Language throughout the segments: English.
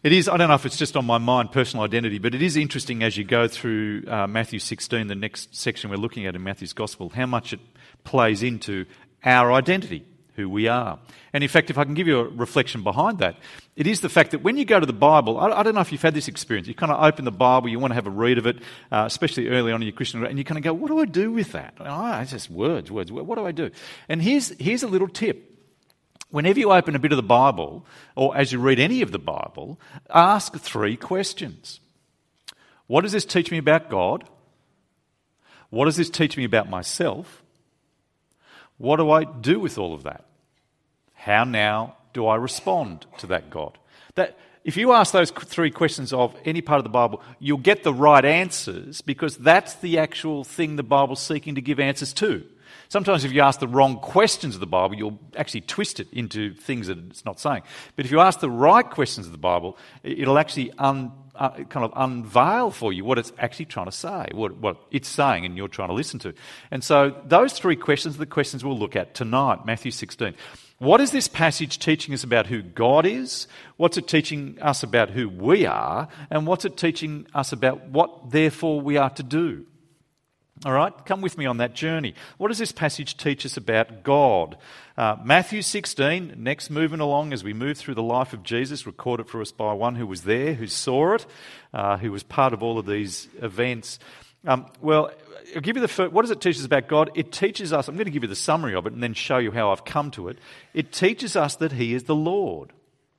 It is, I don't know if it's just on my mind, personal identity, but it is interesting as you go through Matthew 16, the next section we're looking at in Matthew's Gospel, how much it plays into our identity, who we are. And in fact, if I can give you a reflection behind that, it is the fact that when you go to the Bible, I don't know if you've had this experience, you kind of open the Bible, you want to have a read of it, especially early on in your Christian, and you kind of go, what do I do with that? Oh, it's just words. What do I do? And here's a little tip. Whenever you open a bit of the Bible, or as you read any of the Bible, ask 3 questions. What does this teach me about God? What does this teach me about myself? What do I do with all of that? How now do I respond to that God? That if you ask those 3 questions of any part of the Bible, you'll get the right answers because that's the actual thing the Bible's seeking to give answers to. Sometimes if you ask the wrong questions of the Bible, you'll actually twist it into things that it's not saying. But if you ask the right questions of the Bible, it'll actually kind of unveil for you what it's actually trying to say, what it's saying and you're trying to listen to. And so those 3 questions are the questions we'll look at tonight, Matthew 16. What is this passage teaching us about who God is? What's it teaching us about who we are? And what's it teaching us about what, therefore, we are to do? All right, come with me on that journey. What does this passage teach us about God? Matthew 16, next moving along as we move through the life of Jesus, recorded for us by one who was there, who saw it, who was part of all of these events. Well, I'll give you what does it teach us about God? It teaches us, I'm going to give you the summary of it and then show you how I've come to it. It teaches us that He is the Lord.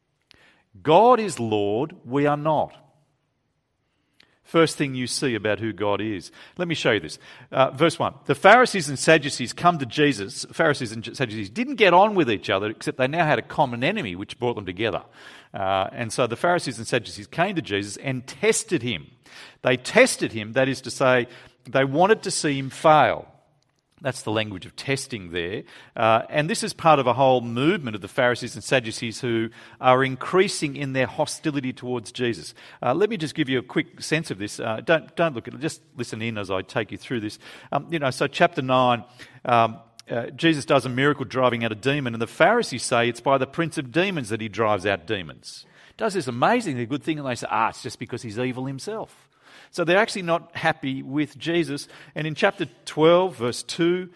God is Lord, we are not. First thing you see about who God is. Let me show you this. Verse 1. The Pharisees and Sadducees come to Jesus. Pharisees and Sadducees didn't get on with each other, except they now had a common enemy which brought them together. And so the Pharisees and Sadducees came to Jesus and tested Him. They tested Him, that is to say, they wanted to see Him fail. That's the language of testing there. And this is part of a whole movement of the Pharisees and Sadducees who are increasing in their hostility towards Jesus. Let me just give you a quick sense of this. Don't look at it. Just listen in as I take you through this. So chapter 9, Jesus does a miracle driving out a demon, and the Pharisees say it's by the prince of demons that He drives out demons. Does this amazingly good thing, and they say, it's just because He's evil Himself. So they're actually not happy with Jesus. And in chapter 12, verse 2,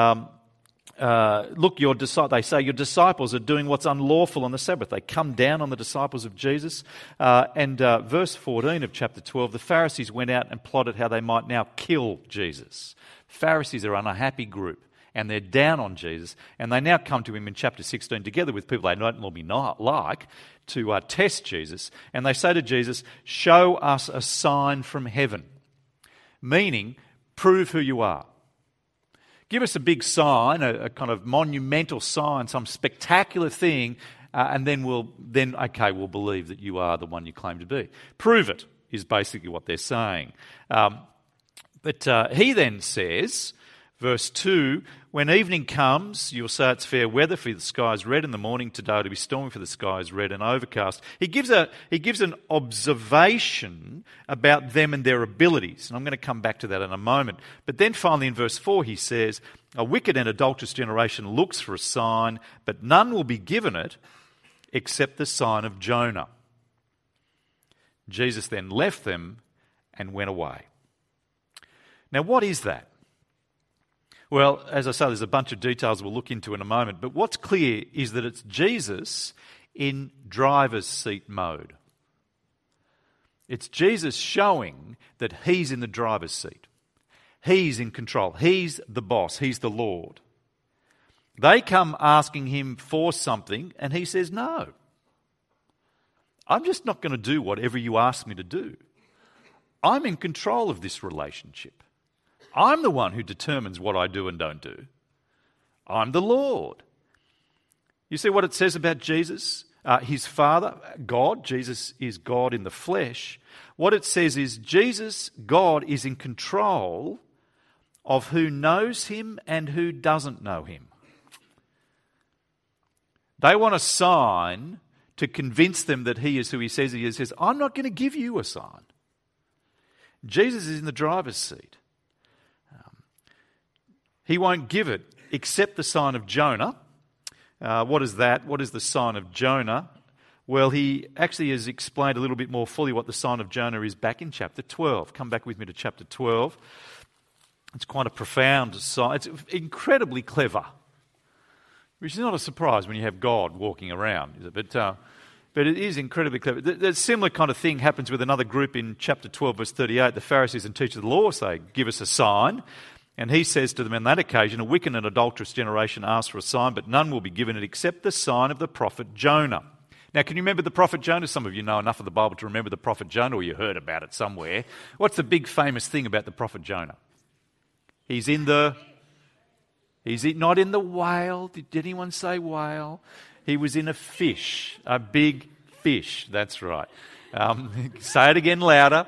look, they say your disciples are doing what's unlawful on the Sabbath. They come down on the disciples of Jesus. And verse 14 of chapter 12, the Pharisees went out and plotted how they might now kill Jesus. Pharisees are an unhappy group, and they're down on Jesus. And they now come to Him in chapter 16, together with people they don't normally like, to test Jesus. And they say to Jesus, show us a sign from heaven. Meaning, prove who you are. Give us a big sign, a kind of monumental sign, some spectacular thing, and then we'll believe that you are the one you claim to be. Prove it, is basically what they're saying. But He then says, verse 2, when evening comes, you'll say it's fair weather, for the sky is red. In the morning today it'll be stormy, for the sky is red and overcast. He gives an observation about them and their abilities. And I'm going to come back to that in a moment. But then finally in verse 4 he says, a wicked and adulterous generation looks for a sign, but none will be given it except the sign of Jonah. Jesus then left them and went away. Now what is that? Well, as I say, there's a bunch of details we'll look into in a moment, but what's clear is that it's Jesus in driver's seat mode. It's Jesus showing that He's in the driver's seat. He's in control. He's the boss. He's the Lord. They come asking Him for something, and He says, no. I'm just not going to do whatever you ask me to do. I'm in control of this relationship. I'm the one who determines what I do and don't do. I'm the Lord. You see what it says about Jesus? His Father, God, Jesus is God in the flesh. What it says is Jesus, God, is in control of who knows Him and who doesn't know Him. They want a sign to convince them that He is who He says He is. He says, I'm not going to give you a sign. Jesus is in the driver's seat. He won't give it except the sign of Jonah. What is that? What is the sign of Jonah? Well, he actually has explained a little bit more fully what the sign of Jonah is back in chapter 12. Come back with me to chapter 12. It's quite a profound sign. It's incredibly clever, which is not a surprise when you have God walking around, is it? But it is incredibly clever. The similar kind of thing happens with another group in chapter 12, verse 38. The Pharisees and teachers of the law say, give us a sign. And he says to them on that occasion, a wicked and adulterous generation asks for a sign, but none will be given it except the sign of the prophet Jonah. Now, can you remember the prophet Jonah? Some of you know enough of the Bible to remember the prophet Jonah, or you heard about it somewhere. What's the big famous thing about the prophet Jonah? He's not in the whale. Did anyone say whale? He was in a fish, a big fish. That's right. Say it again louder.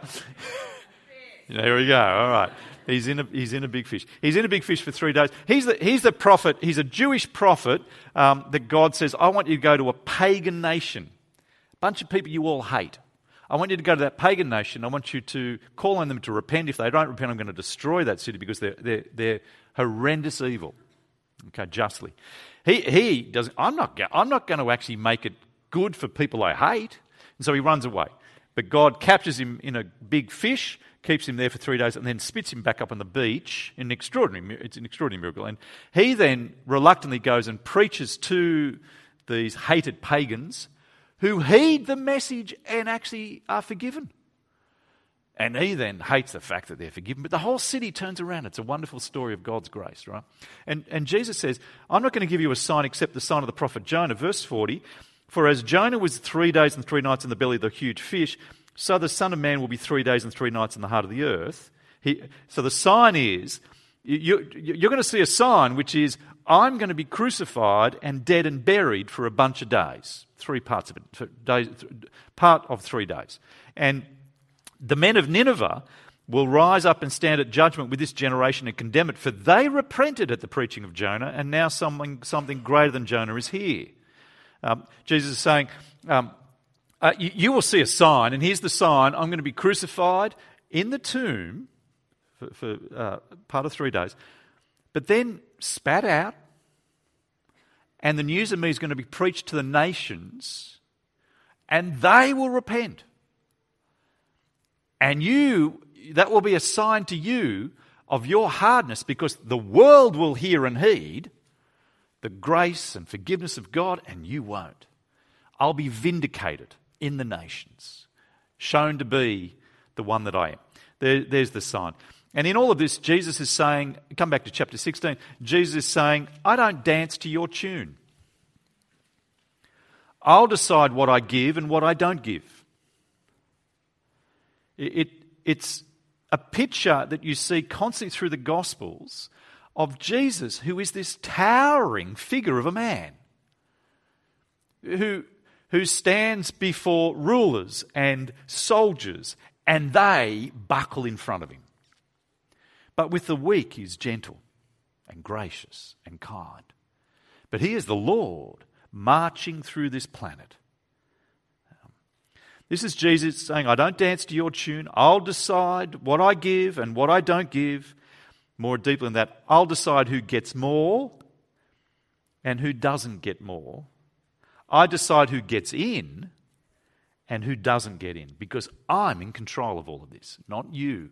There we go. All right. He's in a big fish. He's in a big fish for 3 days. He's the prophet. He's a Jewish prophet that God says, I want you to go to a pagan nation, a bunch of people you all hate. I want you to go to that pagan nation. I want you to call on them to repent. If they don't repent, I'm going to destroy that city because they're horrendous evil. Okay, justly. He does. I'm not going to actually make it good for people I hate, and so he runs away. But God captures him in a big fish, keeps him there for 3 days, and then spits him back up on the beach. It's an extraordinary miracle. And he then reluctantly goes and preaches to these hated pagans who heed the message and actually are forgiven. And he then hates the fact that they're forgiven. But the whole city turns around. It's a wonderful story of God's grace, right? And Jesus says, I'm not going to give you a sign except the sign of the prophet Jonah. Verse 40, for as Jonah was 3 days and 3 nights in the belly of the huge fish, so the Son of Man will be 3 days and 3 nights in the heart of the earth. So the sign is, you're going to see a sign which is, I'm going to be crucified and dead and buried for a bunch of days. 3 parts of it, part of 3 days. And the men of Nineveh will rise up and stand at judgment with this generation and condemn it, for they repented at the preaching of Jonah, and now something greater than Jonah is here. Jesus is saying, you will see a sign, and here's the sign. I'm going to be crucified in the tomb for part of 3 days, but then spat out, and the news of me is going to be preached to the nations, and they will repent. And that will be a sign to you of your hardness, because the world will hear and heed the grace and forgiveness of God, and you won't. I'll be vindicated in the nations, shown to be the one that I am. There's the sign. And in all of this, Jesus is saying, come back to chapter 16, Jesus is saying, I don't dance to your tune. I'll decide what I give and what I don't give. It's a picture that you see constantly through the Gospels of Jesus, who is this towering figure of a man who stands before rulers and soldiers, and they buckle in front of him. But with the weak, he's gentle and gracious and kind. But he is the Lord marching through this planet. This is Jesus saying, I don't dance to your tune. I'll decide what I give and what I don't give. More deeply than that, I'll decide who gets more and who doesn't get more. I decide who gets in and who doesn't get in, because I'm in control of all of this, not you.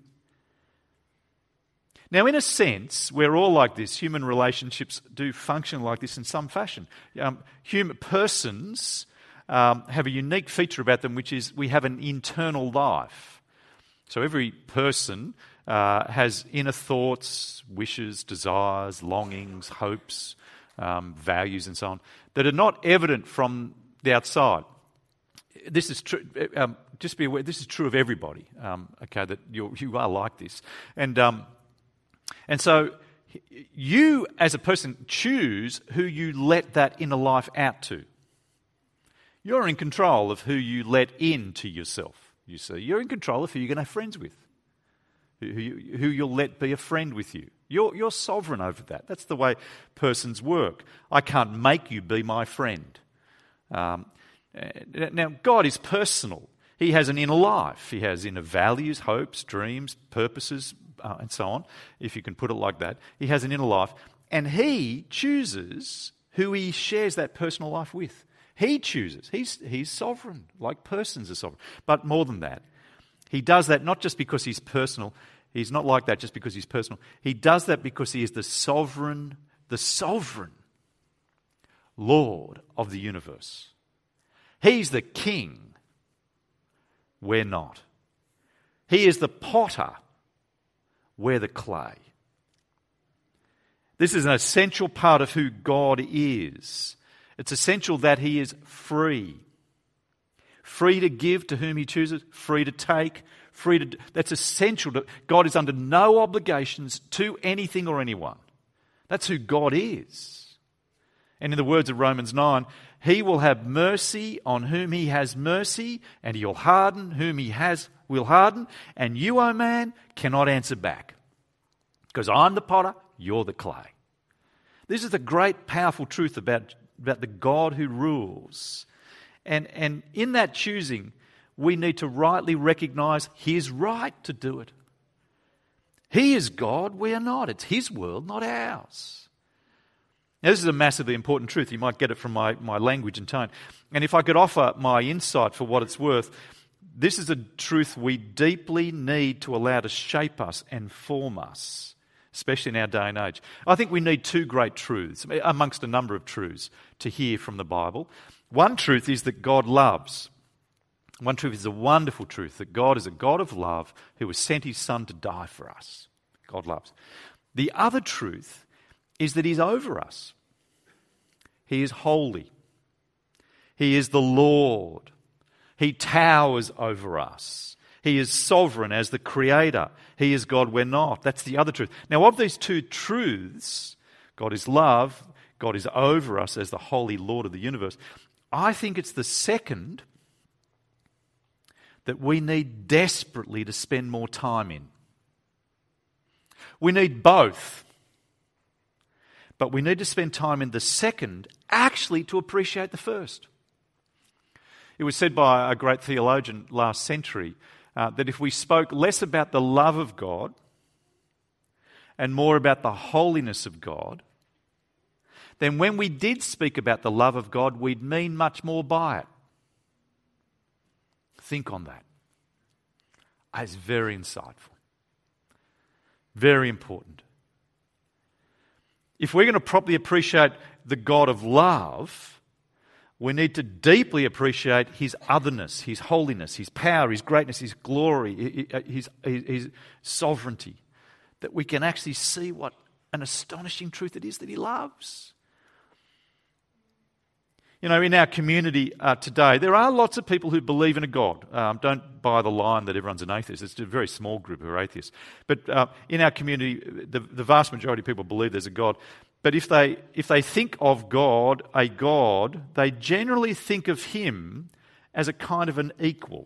Now, in a sense, we're all like this. Human relationships do function like this in some fashion. Human persons have a unique feature about them, which is we have an internal life. So every person has inner thoughts, wishes, desires, longings, hopes, values, and so on, that are not evident from the outside. This is true. Just be aware. This is true of everybody. Okay, that you are like this, and so you, as a person, choose who you let that inner life out to. You're in control of who you let into yourself. You see, you're in control of who you're going to have friends with, who you'll let be a friend with you. You're sovereign over that. That's the way persons work. I can't make you be my friend. Now, God is personal. He has an inner life. He has inner values, hopes, dreams, purposes, and so on, if you can put it like that. He has an inner life, and he chooses who he shares that personal life with. He chooses. He's sovereign, like persons are sovereign. But more than that, he does that not just because he's personal. He's not like that just because he's personal. He does that because he is the sovereign Lord of the universe. He's the king. We're not. He is the potter. We're the clay. This is an essential part of who God is. It's essential that he is free. Free to give to whom he chooses, free to take, that's essential. God is under no obligations to anything or anyone. That's who God is. And in the words of Romans 9, he will have mercy on whom he has mercy, and he'll harden whom will harden, and you, O man, cannot answer back. Because I'm the potter, you're the clay. This is the great, powerful truth about the God who rules. And in that choosing, we need to rightly recognise his right to do it. He is God, we are not. It's his world, not ours. Now, this is a massively important truth. You might get it from my language and tone. And if I could offer my insight for what it's worth, this is a truth we deeply need to allow to shape us and form us, especially in our day and age. I think we need two great truths, amongst a number of truths, to hear from the Bible. One truth is that God loves. One truth is a wonderful truth, that God is a God of love who has sent his Son to die for us. God loves. The other truth is that he's over us. He is holy. He is the Lord. He towers over us. He is sovereign as the Creator. He is God, we're not. That's the other truth. Now, of these two truths, God is love, God is over us as the holy Lord of the universe, I think it's the second that we need desperately to spend more time in. We need both. But we need to spend time in the second actually to appreciate the first. It was said by a great theologian last century that if we spoke less about the love of God and more about the holiness of God, then when we did speak about the love of God, we'd mean much more by it. Think on that. It's very insightful. Very important. If we're going to properly appreciate the God of love, we need to deeply appreciate his otherness, his holiness, his power, his greatness, his glory, his sovereignty. That we can actually see what an astonishing truth it is that he loves. You know, in our community today, there are lots of people who believe in a God. Don't buy the line that everyone's an atheist. It's a very small group who are atheists. But in our community, the vast majority of people believe there's a God. But if they think of God, a God, they generally think of him as a kind of an equal.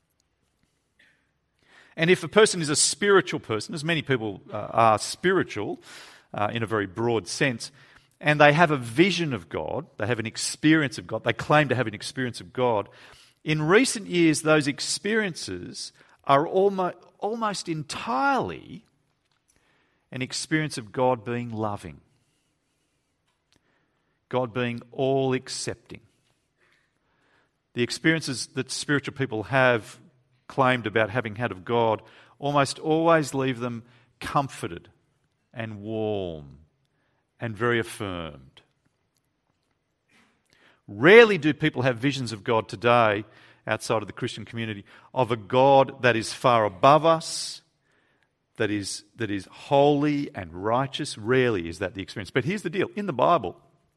And if a person is a spiritual person, as many people are spiritual in a very broad sense, and they have a vision of God, they have an experience of God, they claim to have an experience of God, in recent years those experiences are almost entirely an experience of God being loving, God being all-accepting. The experiences that spiritual people have claimed about having had of God almost always leave them comforted and warm and very affirmed. Rarely do people have visions of God today, outside of the Christian community, of a God that is far above us, that is holy and righteous. Rarely is that the experience. But here's the deal. In the Bible,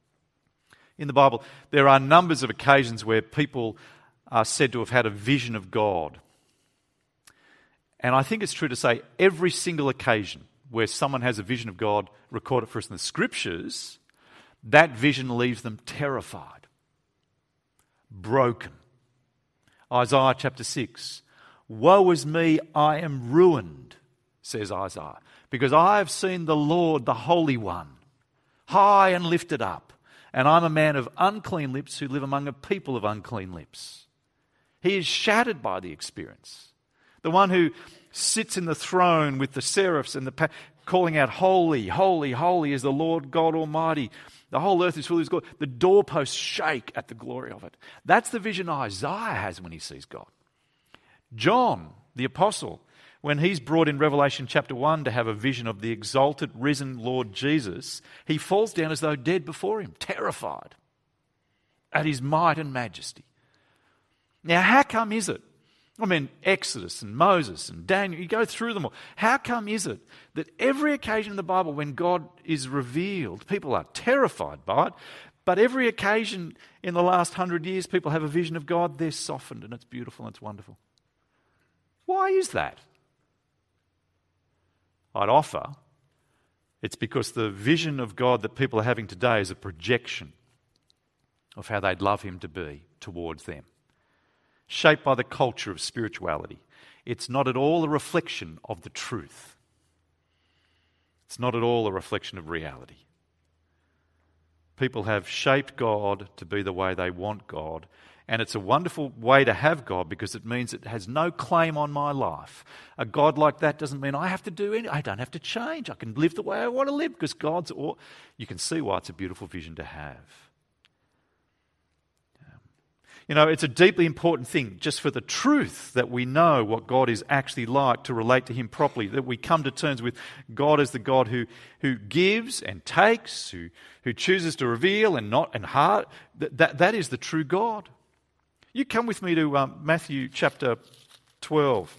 there are numbers of occasions where people are said to have had a vision of God. And I think it's true to say every single occasion where someone has a vision of God recorded for us in the Scriptures, that vision leaves them terrified, broken. Isaiah chapter 6, "Woe is me, I am ruined," says Isaiah, "because I have seen the Lord, the Holy One, high and lifted up, and I'm a man of unclean lips who live among a people of unclean lips." He is shattered by the experience. The one who sits in the throne with the seraphs and calling out, "Holy, holy, holy is the Lord God Almighty. The whole earth is full of His glory." The doorposts shake at the glory of it. That's the vision Isaiah has when he sees God. John, the apostle, when he's brought in Revelation chapter 1 to have a vision of the exalted, risen Lord Jesus, he falls down as though dead before Him, terrified at His might and majesty. Now, how come is it? I mean, Exodus and Moses and Daniel, you go through them all. How come is it that every occasion in the Bible when God is revealed, people are terrified by it, but every occasion in the last 100 years people have a vision of God, they're softened and it's beautiful and it's wonderful? Why is that? I'd offer it's because the vision of God that people are having today is a projection of how they'd love Him to be towards them, shaped by the culture of spirituality. It's not at all a reflection of the truth. It's not at all a reflection of reality. People have shaped God to be the way they want God, and it's a wonderful way to have God because it means it has no claim on my life. A God like that doesn't mean I have to do anything. I don't have to change. I can live the way I want to live because God's all. You can see why it's a beautiful vision to have. You know, it's a deeply important thing just for the truth that we know what God is actually like to relate to Him properly, that we come to terms with God as the God who gives and takes, who chooses to reveal and not and heart. That is the true God. You come with me to Matthew chapter 12.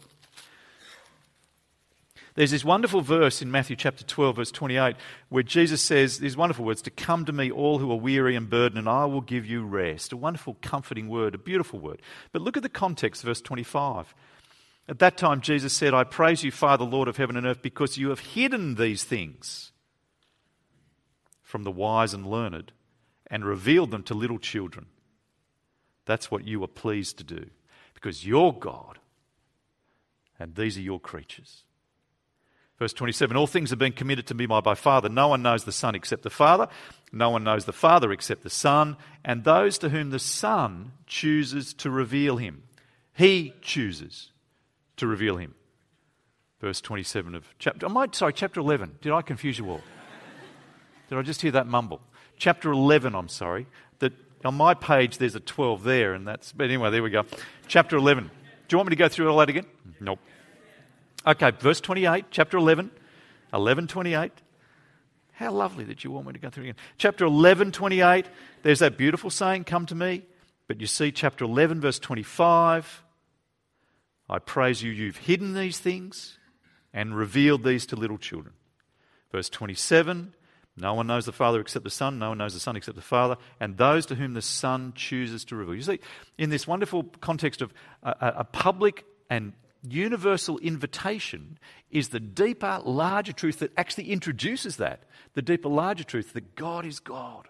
There's this wonderful verse in Matthew chapter 12, verse 28, where Jesus says these wonderful words, "To come to me all who are weary and burdened, and I will give you rest." A wonderful, comforting word, a beautiful word. But look at the context, verse 25. At that time, Jesus said, "I praise you, Father, Lord of heaven and earth, because you have hidden these things from the wise and learned and revealed them to little children. That's what you are pleased to do, because you're God, and these are your creatures." Verse 27, "All things have been committed to me by my Father. No one knows the Son except the Father. No one knows the Father except the Son, and those to whom the Son chooses to reveal Him." He chooses to reveal Him. Verse 27 of chapter 11. Did I confuse you all? Did I just hear that mumble? Chapter 11, I'm sorry. On my page there's a 12 there, but anyway, there we go. Chapter 11. Do you want me to go through all that again? Nope. Okay, verse 28, chapter 11, 11:28. How lovely that you want me to go through again. Chapter 11:28, there's that beautiful saying, "Come to me." But you see chapter 11, verse 25, "I praise you, you've hidden these things and revealed these to little children." Verse 27, "No one knows the Father except the Son. No one knows the Son except the Father. And those to whom the Son chooses to reveal." You see, in this wonderful context of a public and universal invitation is the deeper, larger truth that actually introduces that. The deeper, larger truth that God is God.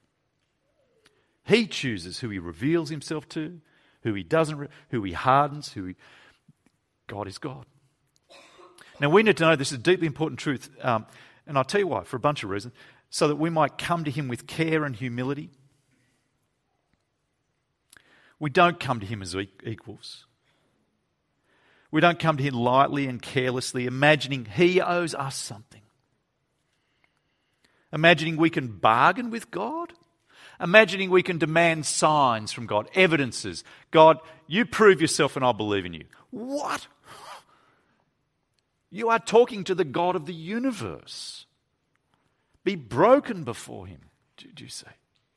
He chooses who He reveals Himself to, who He doesn't, who He hardens, God is God. Now we need to know this is a deeply important truth, and I'll tell you why, for a bunch of reasons, so that we might come to Him with care and humility. We don't come to Him as equals. We don't come to Him lightly and carelessly, imagining He owes us something. Imagining we can bargain with God. Imagining we can demand signs from God, evidences. God, you prove yourself and I'll believe in you. What? You are talking to the God of the universe. Be broken before Him, do you see?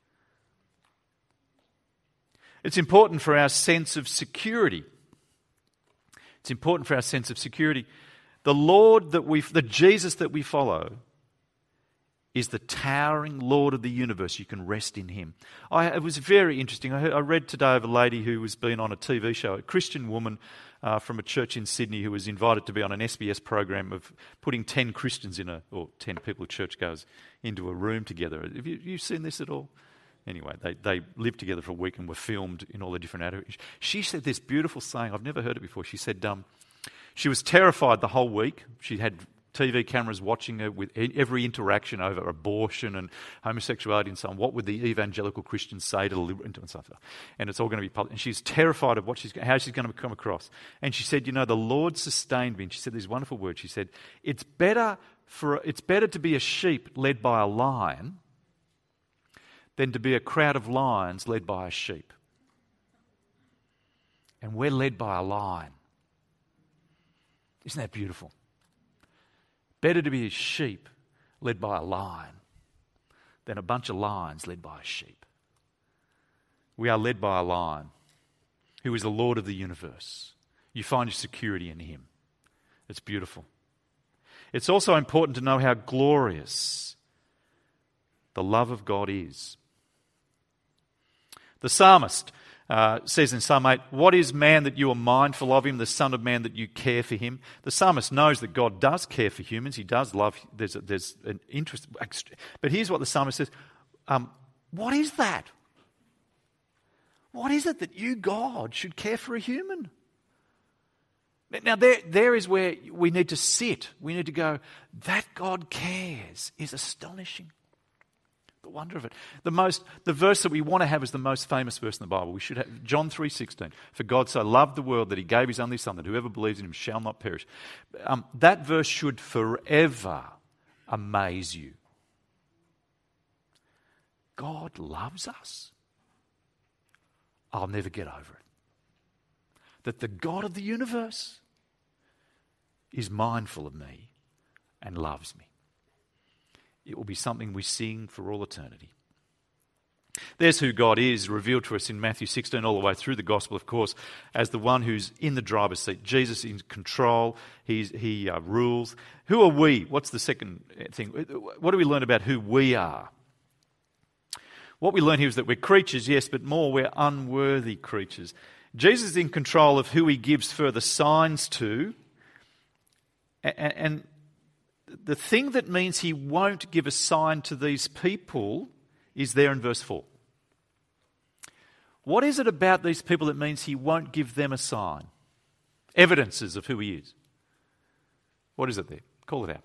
It's important for our sense of security. It's important for our sense of security. The Jesus that we follow is the towering Lord of the universe. You can rest in Him. It was very interesting. I read today of a lady who was been on a TV show, a Christian woman from a church in Sydney who was invited to be on an SBS program of putting 10 Christians or 10 people, churchgoers, into a room together. Have you seen this at all? Anyway, they lived together for a week and were filmed in all the different attitudes. She said this beautiful saying, I've never heard it before. She said she was terrified the whole week. She had TV cameras watching her with every interaction over abortion and homosexuality and so on. What would the evangelical Christians say to the liberal and stuff? And it's all going to be public. And she's terrified of how she's going to come across. And she said, the Lord sustained me. And she said these wonderful words. She said, "It's better it's better to be a sheep led by a lion than to be a crowd of lions led by a sheep. And we're led by a lion. Isn't that beautiful? Better to be a sheep led by a lion than a bunch of lions led by a sheep. We are led by a lion who is the Lord of the universe. You find your security in him. It's beautiful. It's also important to know how glorious the love of God is. The psalmist says in Psalm 8, "What is man that you are mindful of him, the son of man that you care for him?" The psalmist knows that God does care for humans. He does love. There's an interest. But here's what the psalmist says. What is that? What is it that you, God, should care for a human? Now, there is where we need to sit. We need to go, that God cares is astonishing. The wonder of it. The verse that we want to have is the most famous verse in the Bible. We should have John 3:16. "For God so loved the world that he gave his only Son, that whoever believes in him shall not perish." That verse should forever amaze you. God loves us. I'll never get over it. That the God of the universe is mindful of me and loves me. It will be something we sing for all eternity. There's who God is, revealed to us in Matthew 16 all the way through the gospel, of course, as the one who's in the driver's seat. Jesus in control. He rules. Who are we? What's the second thing? What do we learn about who we are? What we learn here is that we're creatures, yes, but more, we're unworthy creatures. Jesus is in control of who he gives further signs to. And the thing that means he won't give a sign to these people is there in verse 4. What is it about these people that means he won't give them a sign? Evidences of who he is. What is it there? Call it out.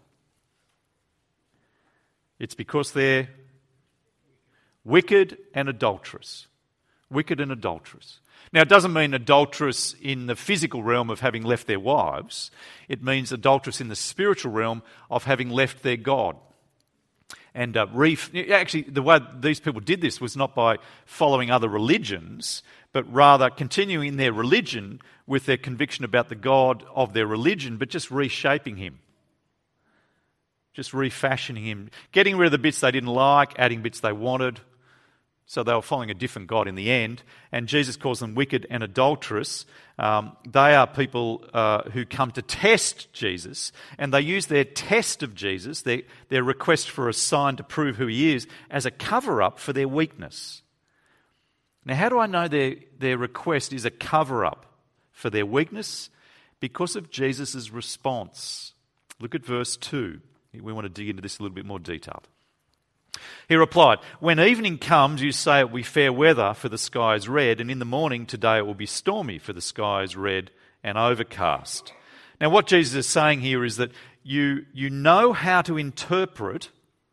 It's because they're wicked and adulterous. Wicked and adulterous. Now, it doesn't mean adulterous in the physical realm of having left their wives. It means adulterous in the spiritual realm of having left their God. And actually, the way these people did this was not by following other religions, but rather continuing in their religion with their conviction about the God of their religion, but just reshaping him. Just refashioning him. Getting rid of the bits they didn't like, adding bits they wanted. So they were following a different God in the end. And Jesus calls them wicked and adulterous. They are people who come to test Jesus. And they use their test of Jesus, their request for a sign to prove who he is, as a cover-up for their weakness. Now, how do I know their request is a cover-up for their weakness? Because of Jesus' response. Look at verse 2. We want to dig into this a little bit more detailed. He replied, "When evening comes, you say it will be fair weather, for the sky is red, and in the morning today it will be stormy, for the sky is red and overcast." Now, what Jesus is saying here is that you know how to interpret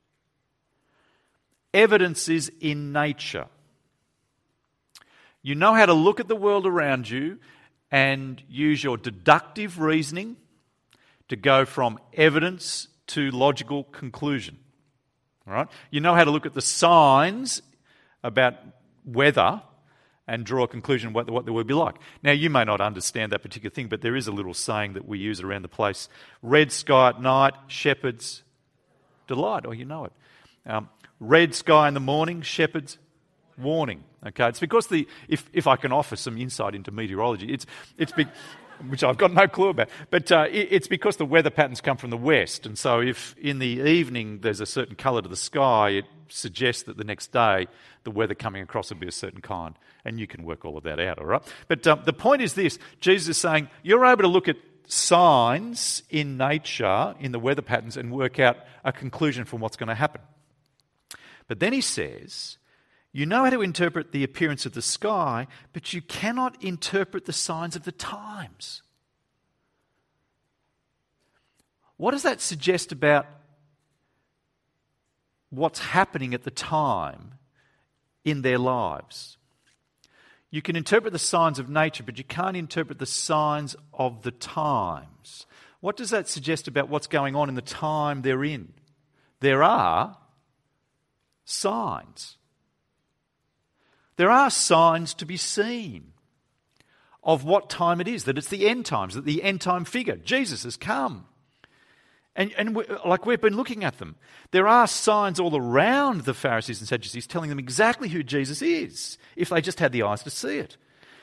evidences in nature. You know how to look at the world around you and use your deductive reasoning to go from evidence to logical conclusion. All right? You know how to look at the signs about weather and draw a conclusion what the world will be like. Now, you may not understand that particular thing, but there is a little saying that we use around the place. Red sky at night, shepherds delight. Oh, you know it. Red sky in the morning, shepherds warning. Okay, it's because if I can offer some insight into meteorology, it's big. Which I've got no clue about. But it's because the weather patterns come from the west. And so if in the evening there's a certain colour to the sky, it suggests that the next day the weather coming across will be a certain kind. And you can work all of that out, all right? But the point is this. Jesus is saying you're able to look at signs in nature, in the weather patterns, and work out a conclusion from what's going to happen. But then he says, you know how to interpret the appearance of the sky, but you cannot interpret the signs of the times. What does that suggest about what's happening at the time in their lives? You can interpret the signs of nature, but you can't interpret the signs of the times. What does that suggest about what's going on in the time they're in? There are signs. There are signs to be seen of what time it is, that it's the end times, that the end time figure, Jesus, has come. And we've been looking at them. There are signs all around the Pharisees and Sadducees telling them exactly who Jesus is, if they just had the eyes to see it.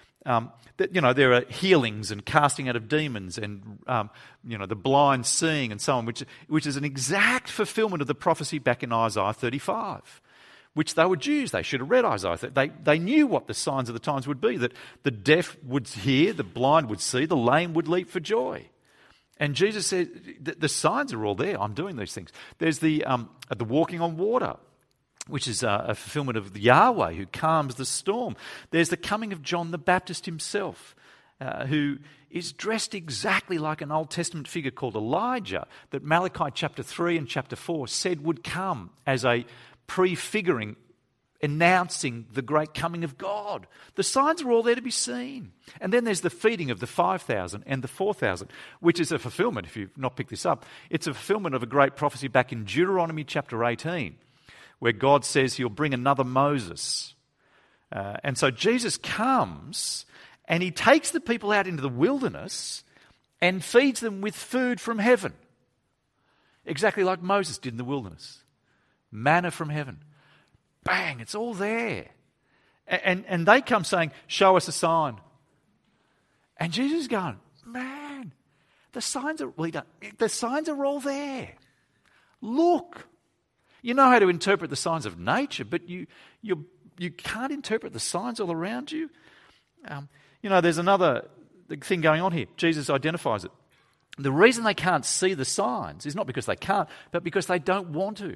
There are healings and casting out of demons and, the blind seeing and so on, which is an exact fulfillment of the prophecy back in Isaiah 35, which they were Jews. They should have read Isaiah. They knew what the signs of the times would be, that the deaf would hear, the blind would see, the lame would leap for joy. And Jesus said, the signs are all there. I'm doing these things. There's the walking on water, which is a fulfillment of the Yahweh who calms the storm. There's the coming of John the Baptist himself, who is dressed exactly like an Old Testament figure called Elijah, that Malachi chapter 3 and chapter 4 said would come as a prefiguring, announcing the great coming of God. The signs are all there to be seen. And then there's the feeding of the 5,000 and the 4,000, which is a fulfillment, if you've not picked this up, it's a fulfillment of a great prophecy back in Deuteronomy chapter 18, where God says he'll bring another Moses. And so Jesus comes and he takes the people out into the wilderness and feeds them with food from heaven. Exactly like Moses did in the wilderness. Manna from heaven. Bang, it's all there. And they come saying, show us a sign. And Jesus is going, man, the signs are all there. Look. You know how to interpret the signs of nature, but you can't interpret the signs all around you. There's another thing going on here. Jesus identifies it. The reason they can't see the signs is not because they can't, but because they don't want to.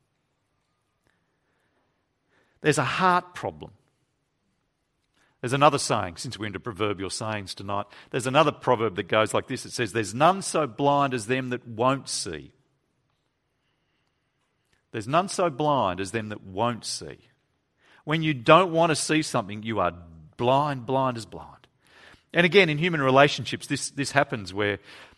There's a heart problem. There's another saying, since we're into proverbial sayings tonight, there's another proverb that goes like this. It says, there's none so blind as them that won't see. There's none so blind as them that won't see. When you don't want to see something, you are blind as blind. And again, in human relationships, this happens where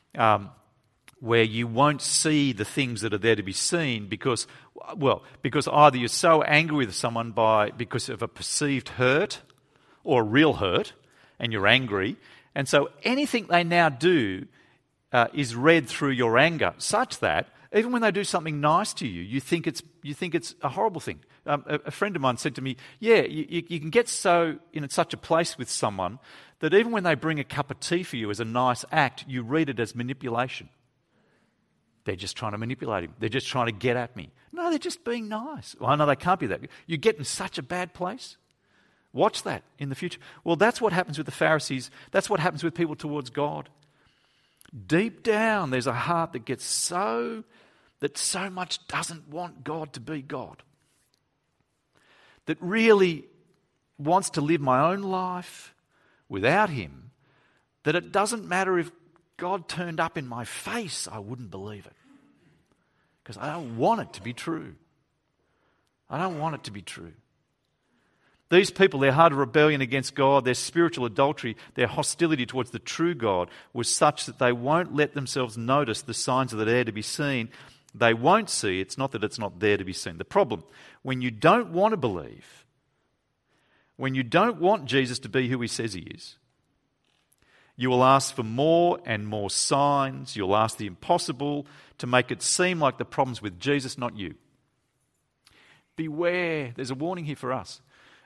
you won't see the things that are there to be seen because either you're so angry with someone because of a perceived hurt or a real hurt, and you're angry, and so anything they now do is read through your anger, such that even when they do something nice to you, you think it's a horrible thing. A friend of mine said to me, you can get so in such a place with someone that even when they bring a cup of tea for you as a nice act, you read it as manipulation. They're just trying to manipulate him. They're just trying to get at me. No, they're just being nice. Well, no, they can't be that. You get in such a bad place. Watch that in the future. Well, that's what happens with the Pharisees. That's what happens with people towards God. Deep down, there's a heart that gets so much doesn't want God to be God. That really wants to live my own life without him, that it doesn't matter if God turned up in my face, I wouldn't believe it. Because I don't want it to be true. I don't want it to be true. These people, their heart of rebellion against God, their spiritual adultery, their hostility towards the true God was such that they won't let themselves notice the signs that are there to be seen. They won't see. It's not that it's not there to be seen. The problem, when you don't want to believe, when you don't want Jesus to be who he says he is, you will ask for more and more signs. You'll ask the impossible to make it seem like the problem's with Jesus, not you. Beware. There's a warning here for us.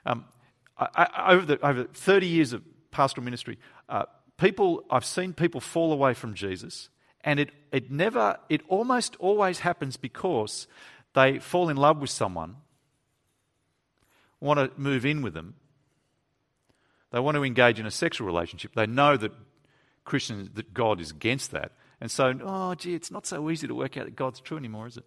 Over 30 years of pastoral ministry, I've seen people fall away from Jesus, and it almost always happens because they fall in love with someone, want to move in with them, they want to engage in a sexual relationship. They know that that God is against that, and so, it's not so easy to work out that God's true anymore, is it?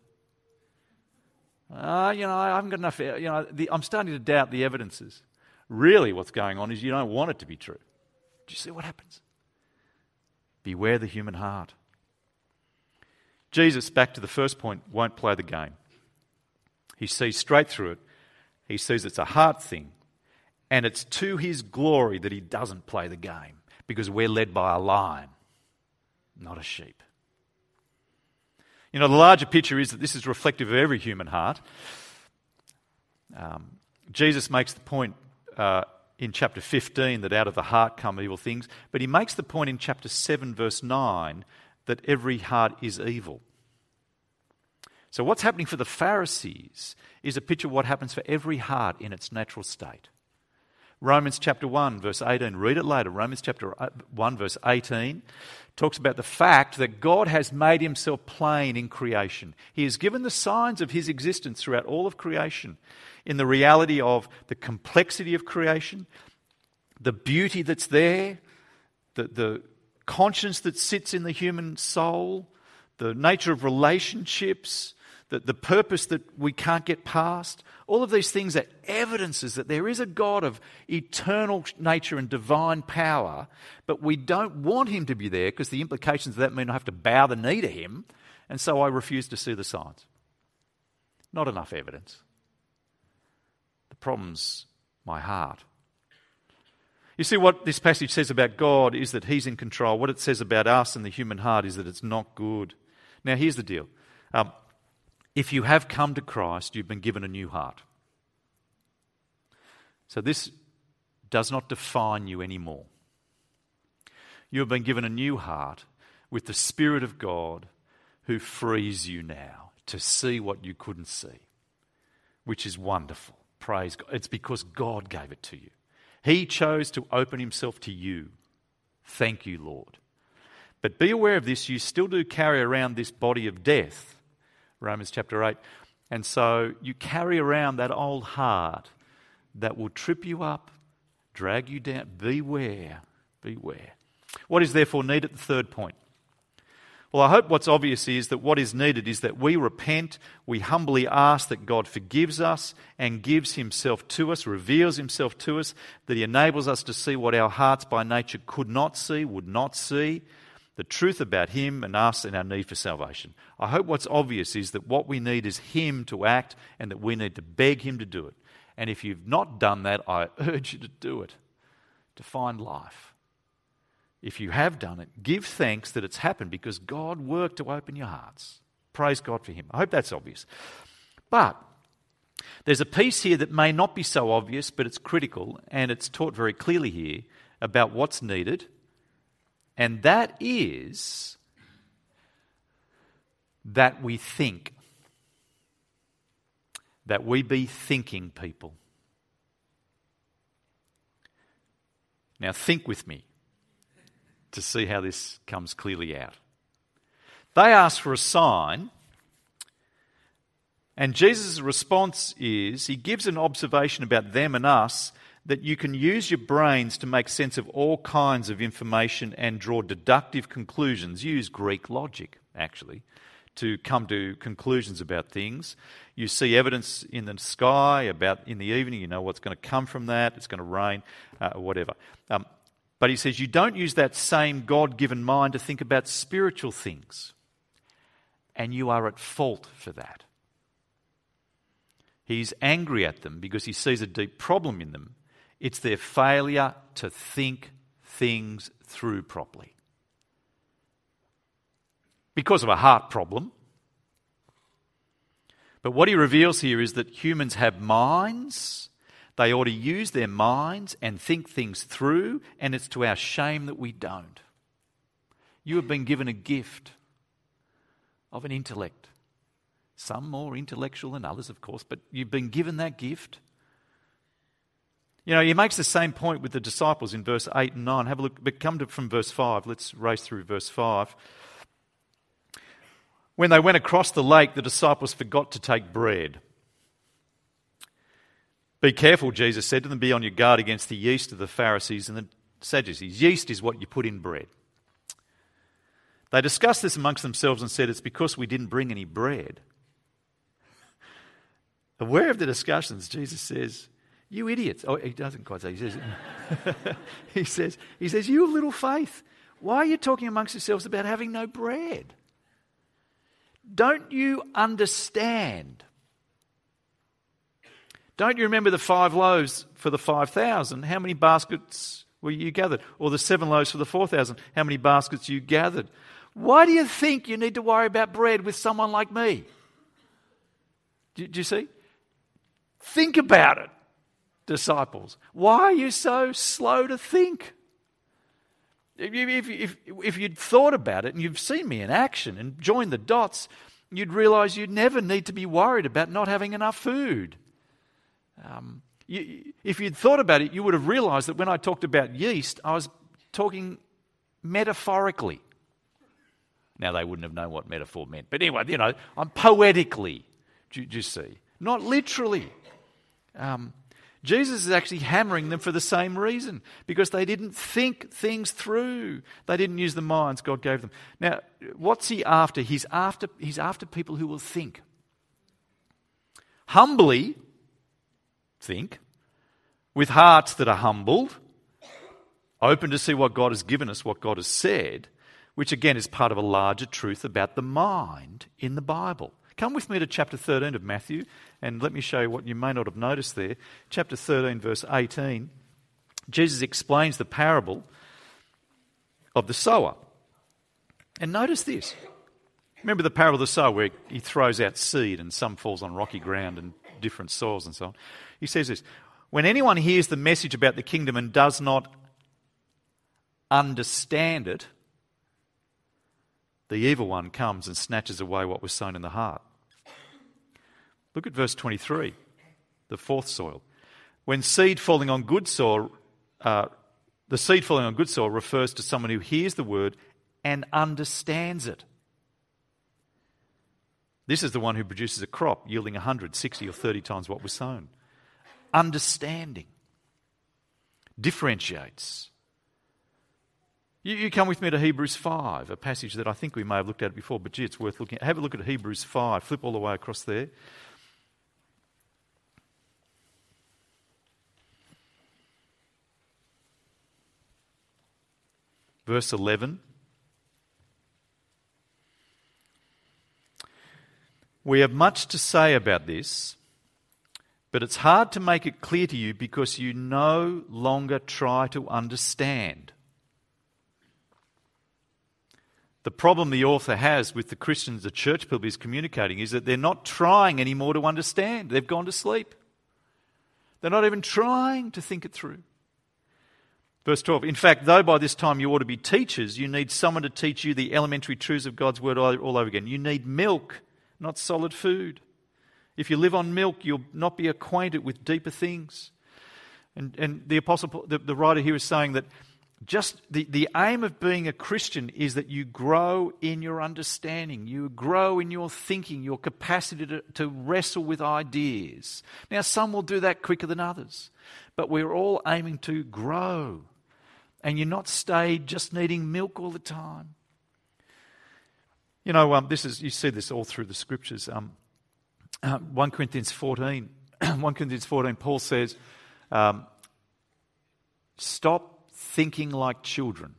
I haven't got enough. I'm starting to doubt the evidences. Really, what's going on is you don't want it to be true. Do you see what happens? Beware the human heart. Jesus, back to the first point, won't play the game. He sees straight through it. He sees it's a heart thing. And it's to his glory that he doesn't play the game, because we're led by a lion, not a sheep. You know, the larger picture is that this is reflective of every human heart. Jesus makes the point in chapter 15 that out of the heart come evil things, but he makes the point in chapter 7 verse 9 that every heart is evil. So what's happening for the Pharisees is a picture of what happens for every heart in its natural state. Romans chapter 1 verse 18, read it later. Romans chapter 1 verse 18 talks about the fact that God has made himself plain in creation. He has given the signs of his existence throughout all of creation in the reality of the complexity of creation, the beauty that's there, the conscience that sits in the human soul, the nature of relationships, the purpose that we can't get past. All of these things are evidences that there is a God of eternal nature and divine power, but we don't want him to be there because the implications of that mean I have to bow the knee to him, and so I refuse to see the signs. Not enough evidence. The problem's my heart. You see, what this passage says about God is that he's in control. What it says about us and the human heart is that it's not good. Now, here's the deal. If you have come to Christ, you've been given a new heart. So this does not define you anymore. You have been given a new heart with the Spirit of God who frees you now to see what you couldn't see, which is wonderful. Praise God. It's because God gave it to you. He chose to open himself to you. Thank you, Lord. But be aware of this, you still do carry around this body of death, Romans chapter 8. And so you carry around that old heart that will trip you up, drag you down. Beware, beware. What is therefore needed? The third point. Well, I hope what's obvious is that what is needed is that we repent, we humbly ask that God forgives us and gives himself to us, reveals himself to us, that he enables us to see what our hearts by nature could not see, would not see, the truth about him and us and our need for salvation. I hope what's obvious is that what we need is him to act and that we need to beg him to do it. And if you've not done that, I urge you to do it, to find life. If you have done it, give thanks that it's happened because God worked to open your hearts. Praise God for him. I hope that's obvious. But there's a piece here that may not be so obvious, but it's critical, and it's taught very clearly here about what's needed, and that is that we think. That we be thinking people. Now think with me to see how this comes clearly out. They ask for a sign, and Jesus' response is, he gives an observation about them and us, that you can use your brains to make sense of all kinds of information and draw deductive conclusions. Use Greek logic, actually, to come to conclusions about things. You see evidence in the sky about in the evening, you know what's going to come from that, it's going to rain, whatever. But he says you don't use that same God-given mind to think about spiritual things. And you are at fault for that. He's angry at them because he sees a deep problem in them. It's their failure to think things through properly. Because of a heart problem. But what he reveals here is that humans have minds. They ought to use their minds and think things through, and it's to our shame that we don't. You have been given a gift of an intellect. Some more intellectual than others, of course, but you've been given that gift. You know, he makes the same point with the disciples in verse 8 and 9. Have a look, but come to from verse 5. Let's race through verse 5. When they went across the lake, the disciples forgot to take bread. Be careful, Jesus said to them, be on your guard against the yeast of the Pharisees and the Sadducees. Yeast is what you put in bread. They discussed this amongst themselves and said, it's because we didn't bring any bread. Aware of the discussions, Jesus says, you idiots. Oh, he doesn't quite say, he says, he says, you have little faith. Why are you talking amongst yourselves about having no bread? Don't you understand? Don't you remember the 5 loaves for the 5,000? How many baskets were you gathered? Or the 7 loaves for the 4,000? How many baskets you gathered? Why do you think you need to worry about bread with someone like me? Do you see? Think about it, disciples. Why are you so slow to think? If you'd thought about it and you've seen me in action and joined the dots, you'd realise you'd never need to be worried about not having enough food. If you'd thought about it, you would have realised that when I talked about yeast, I was talking metaphorically. Now, they wouldn't have known what metaphor meant. But anyway, I'm poetically, do you see? Not literally. Jesus is actually hammering them for the same reason, because they didn't think things through. They didn't use the minds God gave them. Now, what's he after? He's after people who will think. Humbly think, with hearts that are humbled, open to see what God has given us, what God has said, which again is part of a larger truth about the mind in the Bible. Come with me to chapter 13 of Matthew, and let me show you what you may not have noticed there. Chapter 13, verse 18, Jesus explains the parable of the sower. And notice this. Remember the parable of the sower where he throws out seed and some falls on rocky ground and different soils and so on. He says this, when anyone hears the message about the kingdom and does not understand it, the evil one comes and snatches away what was sown in the heart. Look at verse 23, the fourth soil. When seed falling on good soil, the seed falling on good soil refers to someone who hears the word and understands it. This is the one who produces a crop yielding 100, 60 or 30 times what was sown. Understanding. Differentiates. You come with me to Hebrews 5, a passage that I think we may have looked at before, but gee, it's worth looking at. Have a look at Hebrews 5. Flip all the way across there. Verse 11. We have much to say about this, but it's hard to make it clear to you because you no longer try to understand. The problem the author has with the Christians, the church people he's communicating, is that they're not trying anymore to understand. They've gone to sleep. They're not even trying to think it through. Verse 12, in fact, though by this time you ought to be teachers, you need someone to teach you the elementary truths of God's word all over again. You need milk, not solid food. If you live on milk, you'll not be acquainted with deeper things. And the apostle, the writer here is saying that just the aim of being a Christian is that you grow in your understanding, you grow in your thinking, your capacity to wrestle with ideas. Now, some will do that quicker than others, but we're all aiming to grow. And you're not stayed just needing milk all the time. You know, you see this all through the scriptures. 1 Corinthians 14, Paul says, stop thinking like children.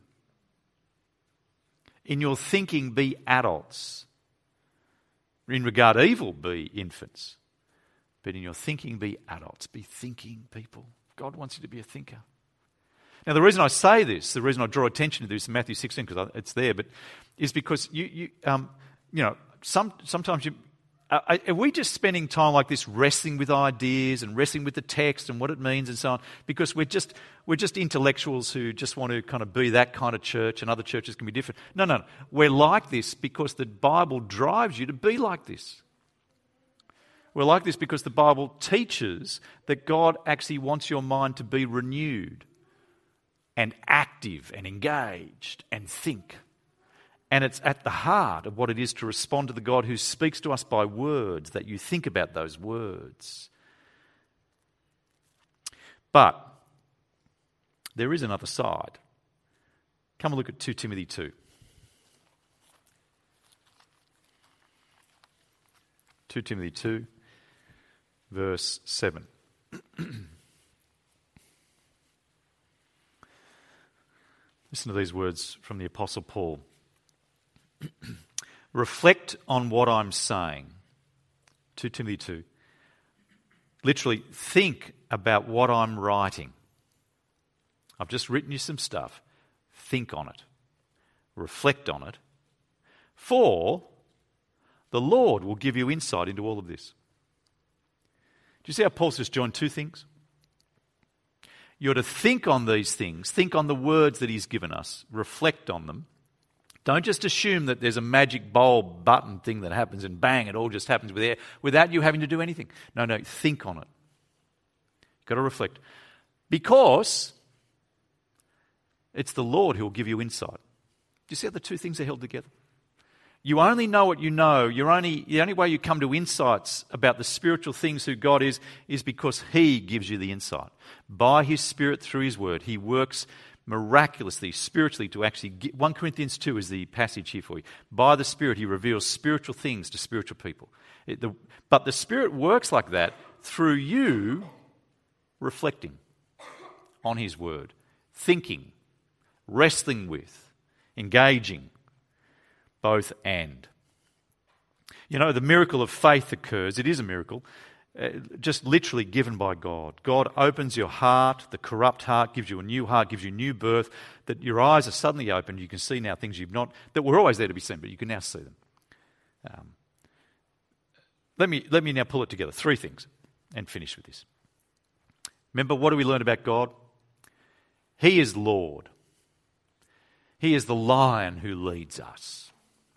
In your thinking, be adults. In regard to evil, be infants. But in your thinking, be adults. Be thinking people. God wants you to be a thinker. Now, the reason I say this, the reason I draw attention to this in Matthew 16, because it's there, but is because sometimes are we just spending time like this wrestling with ideas and wrestling with the text and what it means and so on because we're just intellectuals who just want to kind of be that kind of church and other churches can be different? No. We're like this because the Bible drives you to be like this. We're like this because the Bible teaches that God actually wants your mind to be renewed and active and engaged and think. And it's at the heart of what it is to respond to the God who speaks to us by words, that you think about those words. But there is another side. Come and look at 2 Timothy 2. 2 Timothy 2, verse 7. Listen to these words from the Apostle Paul. Reflect on what I'm saying. 2 Timothy 2. Literally, think about what I'm writing. I've just written you some stuff. Think on it. Reflect on it For the Lord will give you insight into all of this. Do you see how Paul says join two things? You're to think on these things, think on the words that he's given us, reflect on them. Don't just assume that there's a magic bulb button thing that happens and bang, it all just happens without you having to do anything. No, think on it. You've got to reflect. Because it's the Lord who will give you insight. Do you see how the two things are held together? You only know what you know. The only way you come to insights about the spiritual things who God is because He gives you the insight. By His Spirit through His Word, He works miraculously, spiritually to actually 1 Corinthians 2 is the passage here for you. By the Spirit, He reveals spiritual things to spiritual people. But the Spirit works like that through you reflecting on His Word, thinking, wrestling with, engaging. Both and. You know, the miracle of faith occurs. It is a miracle, just literally given by God. God opens your heart, the corrupt heart, gives you a new heart, gives you new birth, that your eyes are suddenly opened. You can see now things that were always there to be seen, but you can now see them. Let me now pull it together. 3 things and finish with this. Remember, what do we learn about God? He is Lord. He is the lion who leads us.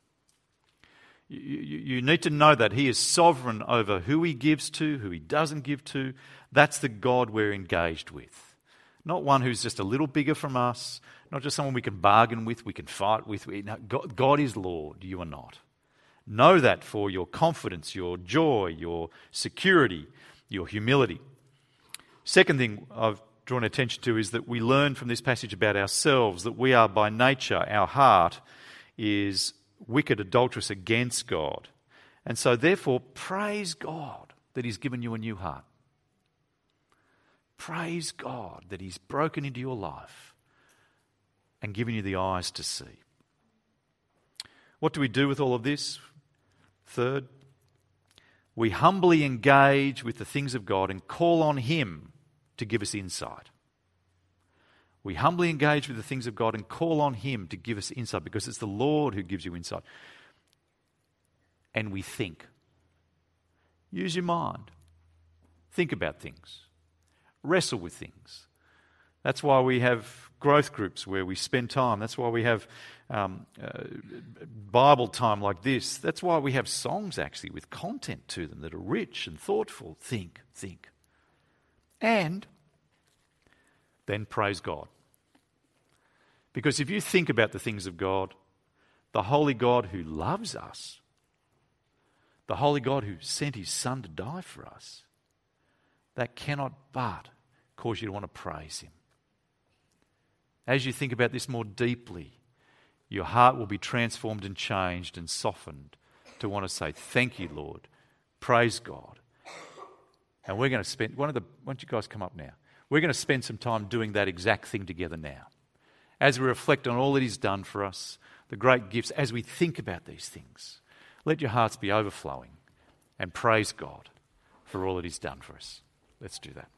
You need to know that He is sovereign over who He gives to, who He doesn't give to. That's the God we're engaged with. Not one who's just a little bigger from us, not just someone we can bargain with, we can fight with. No, God is Lord, you are not. Know that for your confidence, your joy, your security, your humility. Second thing I've drawn attention to is that we learn from this passage about ourselves that we are by nature, our heart is wicked, adulterous against God. And so therefore, praise God that He's given you a new heart. Praise God that He's broken into your life and given you the eyes to see. What do we do with all of this? Third, we humbly engage with the things of God and call on Him to give us insight. We humbly engage with the things of God and call on Him to give us insight because it's the Lord who gives you insight. And we think. Use your mind. Think about things. Wrestle with things. That's why we have growth groups where we spend time. That's why we have Bible time like this. That's why we have songs actually with content to them that are rich and thoughtful. Think. And then praise God. Because if you think about the things of God, the holy God who loves us, the holy God who sent His Son to die for us, that cannot but cause you to want to praise Him. As you think about this more deeply, your heart will be transformed and changed and softened to want to say, thank you, Lord. Praise God. And we're going to spend, why don't you guys come up now? We're going to spend some time doing that exact thing together now. As we reflect on all that He's done for us, the great gifts, as we think about these things, let your hearts be overflowing and praise God for all that He's done for us. Let's do that.